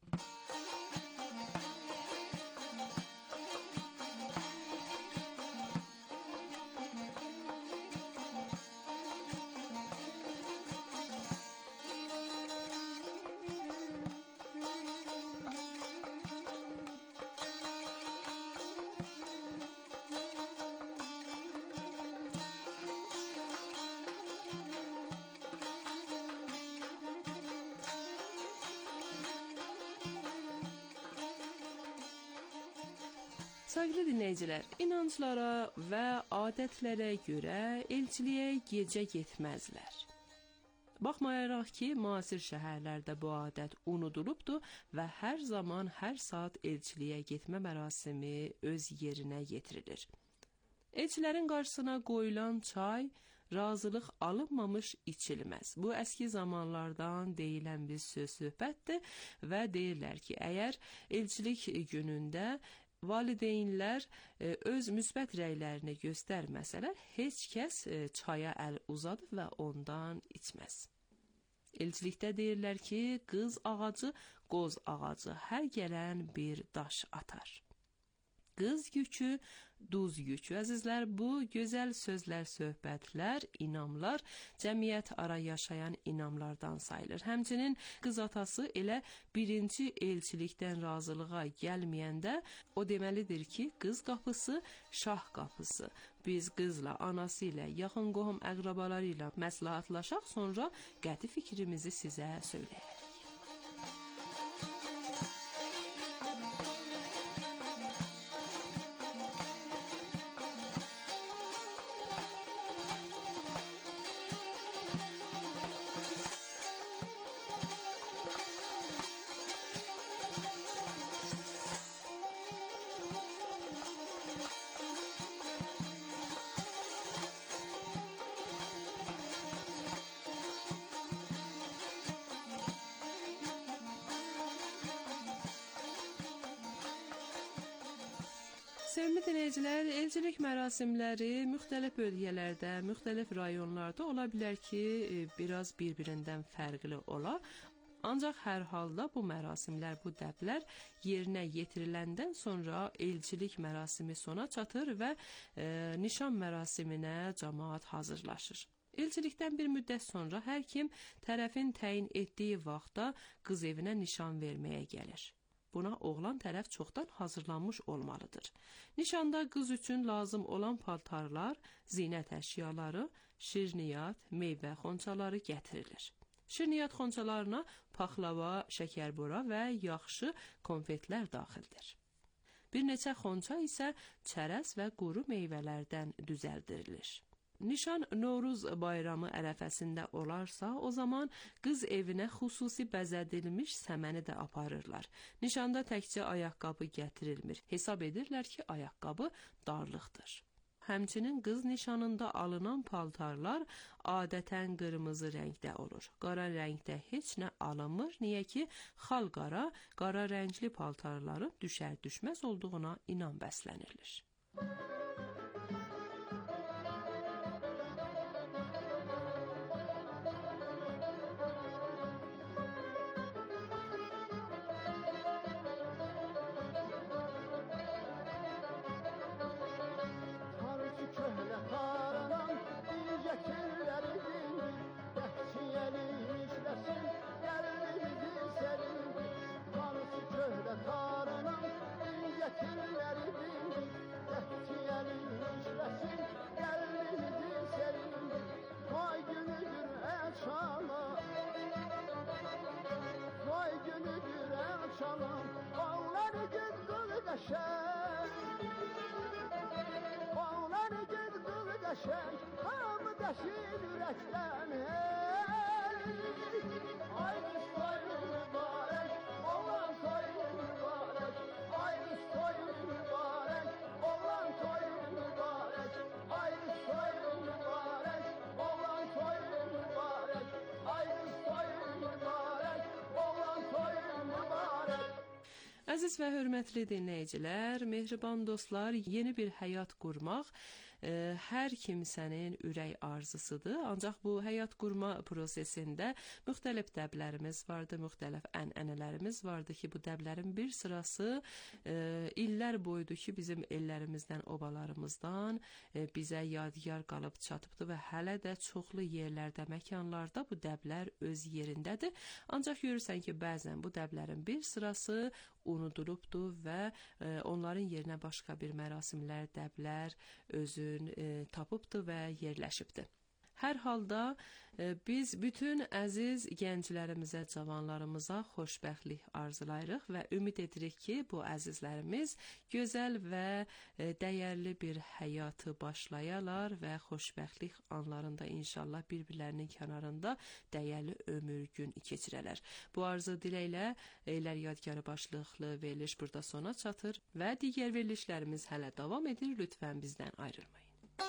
Sevgili dinləyicilər, inanclara və adətlərə görə elçiliyə gecə getməzlər. Baxmayaraq ki, müasir şəhərlərdə bu adət unudulubdur və hər zaman, hər saat elçiliyə getmə mərasimi öz yerinə yetirilir. Elçilərin qarşısına qoyulan çay razılıq alınmamış içilməz. Bu əski zamanlardan deyilən bir söz-söhbətdir və deyirlər ki, əgər elçilik günündə valideynlər öz müsbət rəylərini göstərməsələr, heç kəs çaya əl uzadır və ondan içməz. Elçilikdə deyirlər ki, qız ağacı, qoz ağacı hər gələn bir daş atar. Qız yükü, duz yükü. Əzizlər, bu gözəl sözlər, söhbətlər, inamlar cəmiyyət ara yaşayan inamlardan sayılır. Həmçinin qız atası elə birinci elçilikdən razılığa gəlməyəndə o deməlidir ki, qız qapısı şah qapısı. Biz qızla, anası ilə, yaxın qohum əqrabaları ilə məsləhətlaşaq, sonra qəti fikrimizi sizə söyləyək. Sevgili dinləyicilər, elçilik mərasimləri müxtəlif bölgələrdə, müxtəlif rayonlarda ola bilər ki, biraz bir-birindən fərqli ola. Ancaq hər halda bu mərasimlər, bu dəblər yerinə yetiriləndən sonra elçilik mərasimi sona çatır və e, nişan mərasiminə cəmaət hazırlaşır. Elçilikdən bir müddət sonra hər kim tərəfin təyin etdiyi vaxtda qız evinə nişan verməyə gəlir. Buna oğlan tərəf çoxdan hazırlanmış olmalıdır. Nişanda qız üçün lazım olan paltarlar, zinət əşyaları, şirniyyat, meyvə xonçaları gətirilir. Şirniyyat xonçalarına paxlava, şəkərbura və yaxşı konfetlər daxildir. Bir neçə xonça isə çərəz və quru meyvələrdən düzəldirilir. Nişan Novruz bayramı ərəfəsində olarsa, o zaman qız evinə xüsusi bəzədilmiş səməni də aparırlar. Nişanda təkcə ayaqqabı gətirilmir. Hesab edirlər ki, ayaqqabı darlıqdır. Həmçinin qız nişanında alınan paltarlar adətən qırmızı rəngdə olur. Qara rəngdə heç nə alınmır. Niyə ki, xal qara, qara rəngli paltarların düşər-düşməz olduğuna inan bəslənilir. qəşəng Bağlar ged qıl qəşəng Hamı dəşir ürəkdən Ay qız toyun mübarək Oğlan toyun mübarək Ay qız toyun mübarək Oğlan toyun mübarək Ay qız toyun mübarək Oğlan toyun mübarək Ay qız toyun mübarək Oğlan toyun mübarək Əziz və hörmətli dinləyicilər, mehriban dostlar, yeni bir həyat qurmaq e, hər kimsənin ürək arzusudur. Ancaq bu həyat qurma prosesində müxtəlif dəblərimiz vardı, müxtəlif ənənələrimiz vardı ki, bu dəblərin bir sırası e, illər boyudur ki, bizim ellərimizdən, obalarımızdan e, bizə yadigar qalıb çatıbdı və hələ də çoxlu yerlərdə, məkanlarda bu dəblər öz yerindədir. Ancaq görürsən ki, bəzən bu dəblərin bir sırası unudulubdur və e, onların yerinə başqa bir mərasimlər, dəblər özün e, tapıbdır və yerləşibdir. Hər halda e, biz bütün əziz gənclərimizə, cavanlarımıza xoşbəxtlik arzulayırıq və ümid edirik ki, bu əzizlərimiz gözəl və e, dəyərli bir həyatı başlayalar və xoşbəxtlik anlarında inşallah bir-birlərinin kənarında dəyərli ömür gün keçirələr. Bu arzu diləklə Ellər Yadgarı başlıqlı veriliş burada sona çatır və digər verilişlərimiz hələ davam edir. Lütfən bizdən ayrılmayın.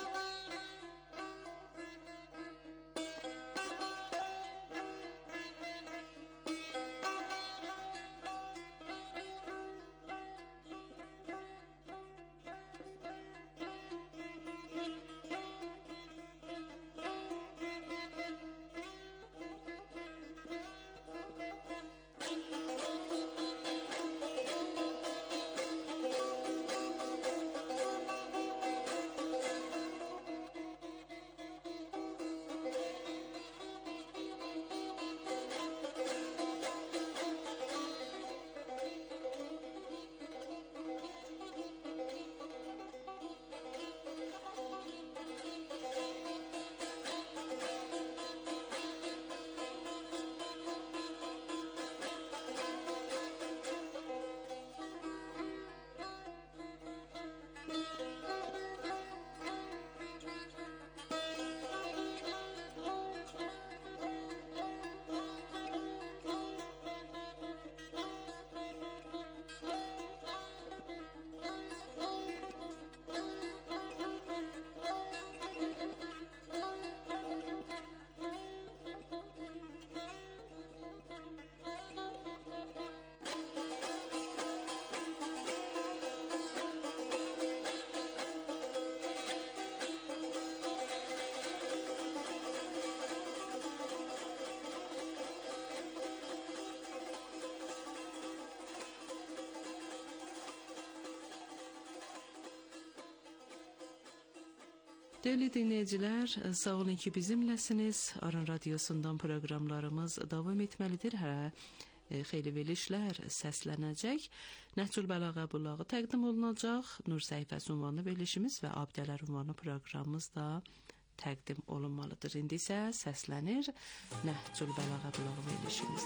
Değerli dinleyiciler, sağ olun ki bizimlesiniz. Aran Radyosu'ndan programlarımız devam etmelidir. Hə, e, xeyli verilişlər səslənəcək. Nəhcül Bəlağa Bulağı təqdim olunacaq. Nur Səhifəsi ünvanlı verilişimiz və Abdələr ünvanlı proqramımız da təqdim olunmalıdır. İndi isə səslənir Nəhcül Bəlağa Bulağı verilişimiz.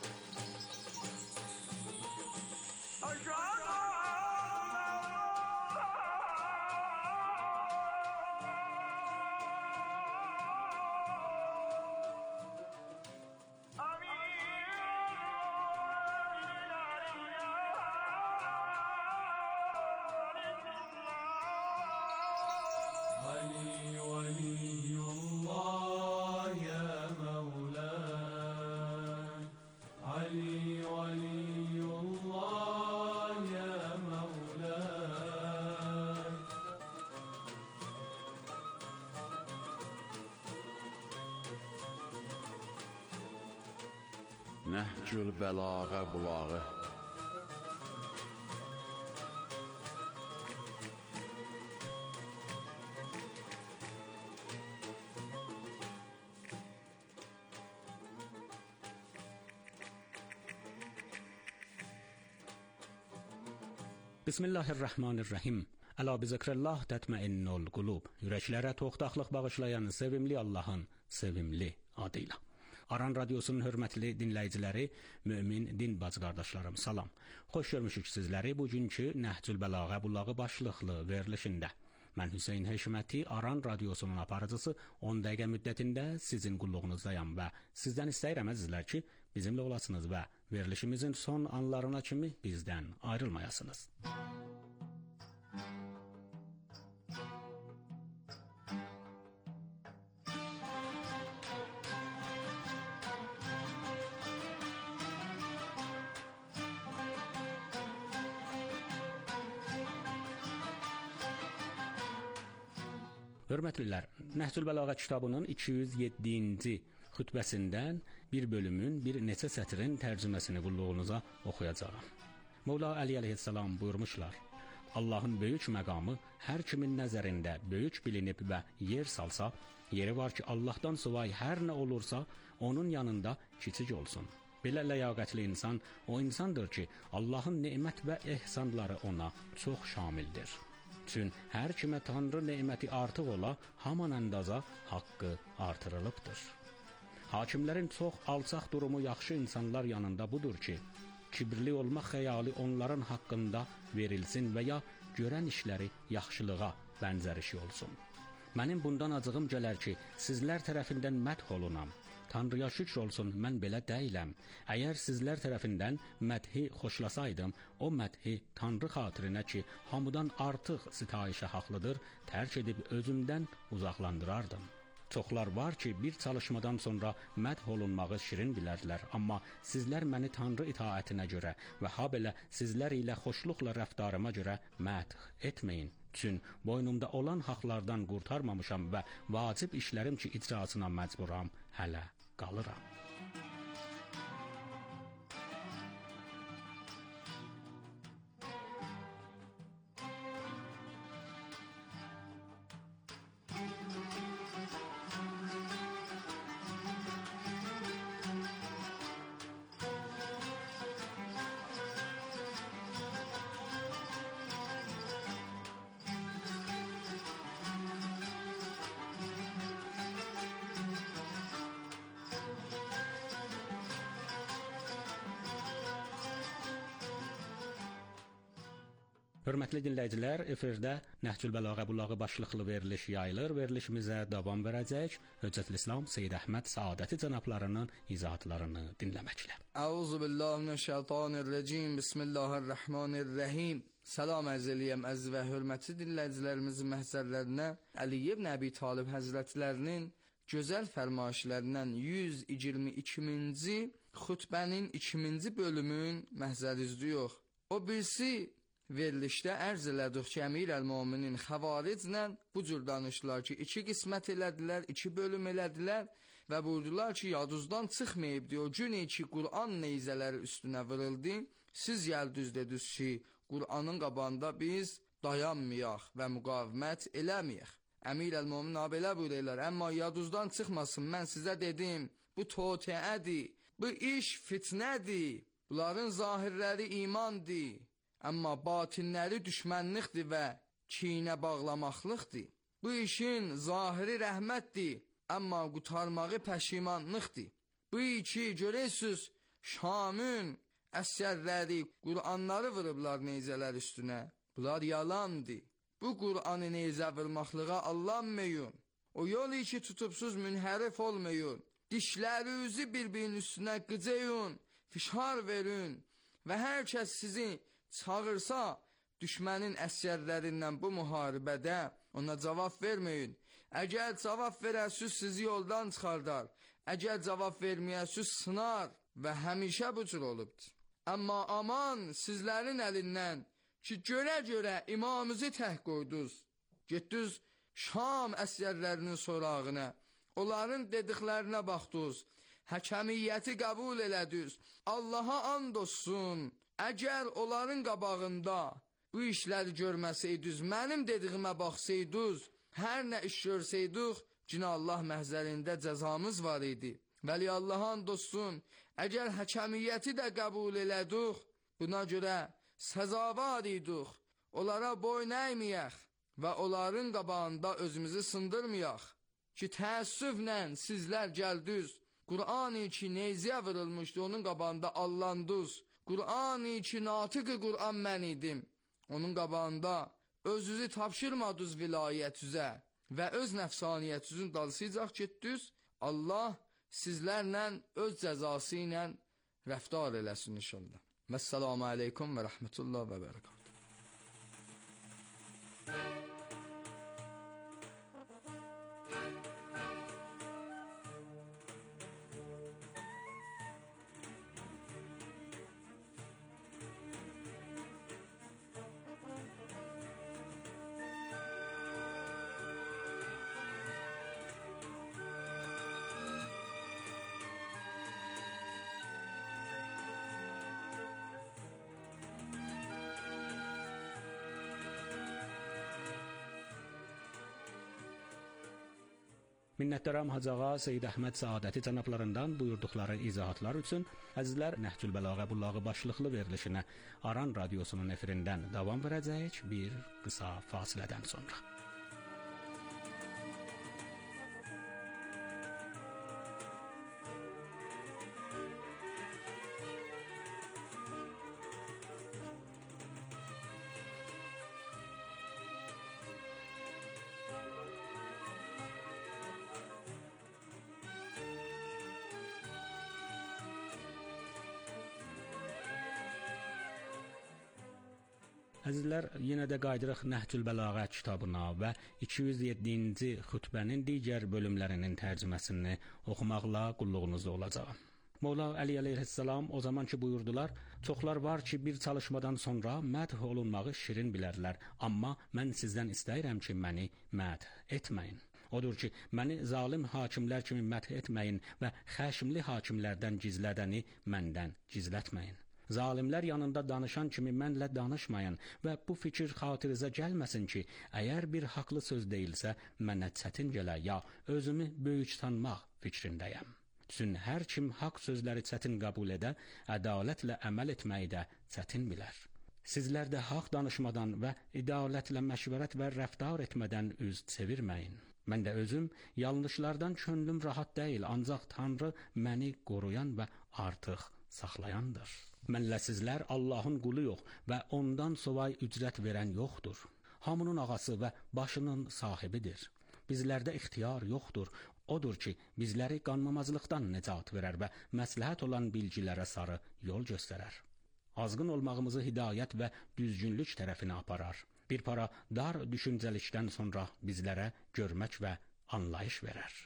Nəhcül Bəlağa Bulağı. Bismillahirrahmanirrahim. Əla bi zikrəllah tətməinnul qulub. Ürəklərə toxtaqlıq bağışlayan sevimli Allahın sevimli adıyla. Aran Radiosunun hörmətli dinləyiciləri, mömin din bacı qardaşlarım, salam. Xoş görmüşük sizləri bugünkü Nəhcül Bəlağə Bulağı başlıqlı verilişində. Mən Hüseyn Heşməti, Aran Radiosunun aparıcısı on dəqiqə müddətində sizin qulluğunuzdayam və sizdən istəyirəm əzizlər ki, bizimlə olasınız və verilişimizin son anlarına kimi bizdən ayrılmayasınız. Hörmətlilər, Nəhcül Bəlağə kitabının iki yüz yeddinci xütbəsindən bir bölümün bir neçə sətrin tərcüməsini qulluğunuza oxuyacağam. Mövla Əli əleyhissalam buyurmuşlar: Allahın böyük məqamı hər kimin nəzərində böyük bilinib və yer salsa, yeri var ki, Allahdan savayı hər nə olursa, onun yanında kiçik olsun. Belə ləyaqətli insan o insandır ki, Allahın nemət və ehsanları ona çox şamildir. Çün hər kimə Tanrı neməti artıq ola, haman andaza haqqı artırılıbdır. Hakimlərin çox alçaq durumu yaxşı insanlar yanında budur ki, kibirli olmaq xəyali onların haqqında verilsin və ya görən işləri yaxşılığa bənzər işi olsun. Mənim bundan acığım gələr ki, sizlər tərəfindən mədh olunam. Tanrıya şükür olsun, mən belə deyiləm. Əgər sizlər tərəfindən mədhi xoşlasaydım, o mədhi Tanrı xatirinə ki, hamıdan artıq sitayişə haqlıdır, tərk edib özümdən uzaqlandırardım. Çoxlar var ki, bir çalışmadan sonra mədh olunmağı şirin bilərdilər, amma sizlər məni Tanrı itaətinə görə və ha belə sizlər ilə xoşluqla rəftarıma görə mədh etməyin. Çün boynumda olan haqlardan qurtarmamışam və vacib işlərim ki, icrasına məcburam, hələ qalıram. Hörmətli dinləyicilər, efirdə Nəhcül Bəlağə Bulağı başlıqlı veriliş yayılır. Verilişimizə davam verəcək. Höccətül İslam Seyyid Əhməd Saadəti cənablarının izahatlarını dinləməklə. Əuzu billahi minəşşeytanirracim. Bismillahirrahmanirrahim. Salam ərz eləyəm əziz və hörmətli dinləyicilərimizin məhzərlərinə Əli ibn Əbi Talib həzrətlərinin gözəl fərmayişlərindən yüz iyirmi ikinci xütbənin ikinci bölümün məhzərizliyox. O birisi verilişdə ərz elədik ki, Əmir əl-Möminin xəvariclə bu cür danışdılar ki, iki qismət elədilər, iki bölüm elədilər və buyurdular ki, yadınızdan çıxmayıb diyor, gün ki, Qur'an neyzələri üstünə vırıldı, siz gəldiniz dediniz ki, Qur'anın qabağında biz dayanmayaq və müqavimət eləməyək. Əmir əl-Mömin belə buyururlar, amma yadınızdan çıxmasın, mən sizə dedim, bu totiədir, bu iş fitnədir, bunların zahirləri imandır. Amma batinləri düşmənlikdir və kinə bağlamaqlıqdır. Bu işin zahiri rəhmətdir, amma qutarmağı pəşimanlıqdır. Bu iki görərsiniz, Şamın əsərləri, Qur'anları vırıblar neyzələr üstünə. Bunlar yalandır. Bu Qur'anı neyzə vırmaqlığa allanmayın. O yol ki tutubsuz münhərif olmayın. Dişlərinizi bir-birinin üstünə qıcayın, fişar verin və hər kəs sizi çağırsa, düşmənin əsgərlərindən bu müharibədə ona cavab verməyin. Əgər cavab verəsiz, sizi yoldan çıxardar. Əgər cavab verməyəsiz, sınar və həmişə bu cür olubdur. Amma aman sizlərin əlindən ki, görə-görə imamımızı təh qoydunuz. Getdiniz Şam əsgərlərinin sorağına, onların dediklərinə baxdınız, həkəmiyyəti qəbul elədiniz. Allaha and olsun. Əgər onların qabağında bu işləri görməsəydiniz, mənim dediyimə baxsaydınız, hər nə iş görsəydik, Cina Allah məhzərində cəzamız var idi. Vəli Allaha and olsun, əgər həkəmiyyəti də qəbul elədik, buna görə səzavar idik, onlara boyun əyməyək və onların qabağında özümüzü sındırmayaq ki, təəssüflə sizlər gəldiniz, Kur'an-ı ki neyziyə vurulmuşdu, onun qabağında Allah'nduz. Kur'an-ı ki natıqı Kur'an mən idim. Onun qabağında özünüzü tapşırmadınız vilayətüzə və öz nəfsaniyyətinizin dalısıyacaq getdiniz. Allah sizlərlə öz cəzası ilə rəftar eləsin inşallah. Vəssalamu aleykum və rəhmətullah və bərəkət. Minnətdaram Hacı Ağa Seyyid Əhməd Səadəti cənablarından buyurduqları izahatlar üçün. Əzizlər, Nəhcül Bəlağə Bulağı başlıqlı verilişinə Aran radiosunun efirindən davam verəcəyik bir qısa fasilədən sonra. Əzizlər, yenə də qaydırıq Nəhcül Bəlağə kitabına və iki yüz yeddinci xütbənin digər bölümlərinin tərcüməsini oxumaqla qulluğunuzda olacaq. Molla Əli əleyhissalam o zaman ki buyurdular, çoxlar var ki bir çalışmadan sonra məth olunmağı şirin bilərlər, amma mən sizdən istəyirəm ki məni məth etməyin. Odur ki, məni zalim hakimlər kimi məth etməyin və xəşmli hakimlərdən gizlədəni məndən gizlətməyin. Zalimlər yanında danışan kimi mənlə danışmayın və bu fikir xatirinizə gəlməsin ki, əgər bir haqlı söz deyilsə, mənə çətin gələ ya özümü böyük tanımaq fikrindəyəm. Çünki hər kim haqq sözləri çətin qəbul edə, ədalətlə əməl etməyi də çətin bilər. Sizlər də haqq danışmadan və ədalətlə məşvərət və rəftar etmədən üz çevirməyin. Mən də özüm yanlışlardan könlüm rahat deyil, ancaq Tanrı məni qoruyan və artıq saxlayandır. Mənlə sizlər Allahın qulu yox və ondan sovay ücrət verən yoxdur. Hamının ağası və başının sahibidir. Bizlərdə ixtiyar yoxdur. Odur ki, bizləri qanmamazlıqdan nicat verər və məsləhət olan bilgilərə sarı yol göstərər. Azğın olmağımızı hidayət və düzgünlük tərəfinə aparar. Bir para dar düşüncəlikdən sonra bizlərə görmək və anlayış verər.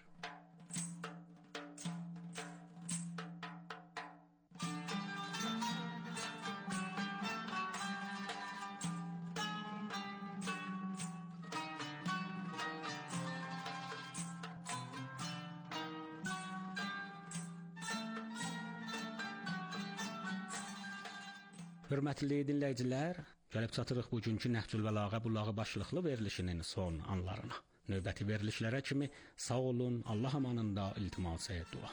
Hörmətli dinləyicilər, gəlib çatırıq bugünkü Nəhcül Bəlağə Bulağı başlıqlı verilişinin son anlarına. Növbəti verilişlərə kimi sağ olun, Allah amanında iltimas et dua.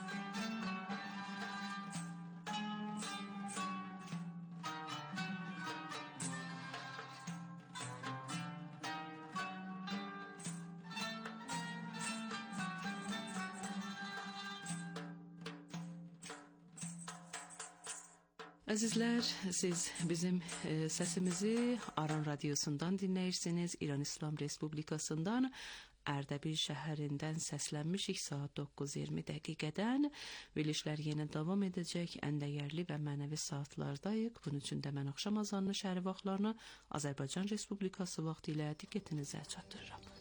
Əzizlər, siz bizim e, səsimizi Aran radiosundan dinləyirsiniz. İran İslam Respublikasından Ərdəbil şəhərindən səslənmişik saat doqquz iyirmi dəqiqədən. Verilişlər yenə davam edəcək. Ən dəyərli və mənəvi saatlardayıq. Bunun üçün də mən axşam azanını şəhər vaxtlarına Azərbaycan Respublikası vaxtı ilə diqqətinizə çatdırıram.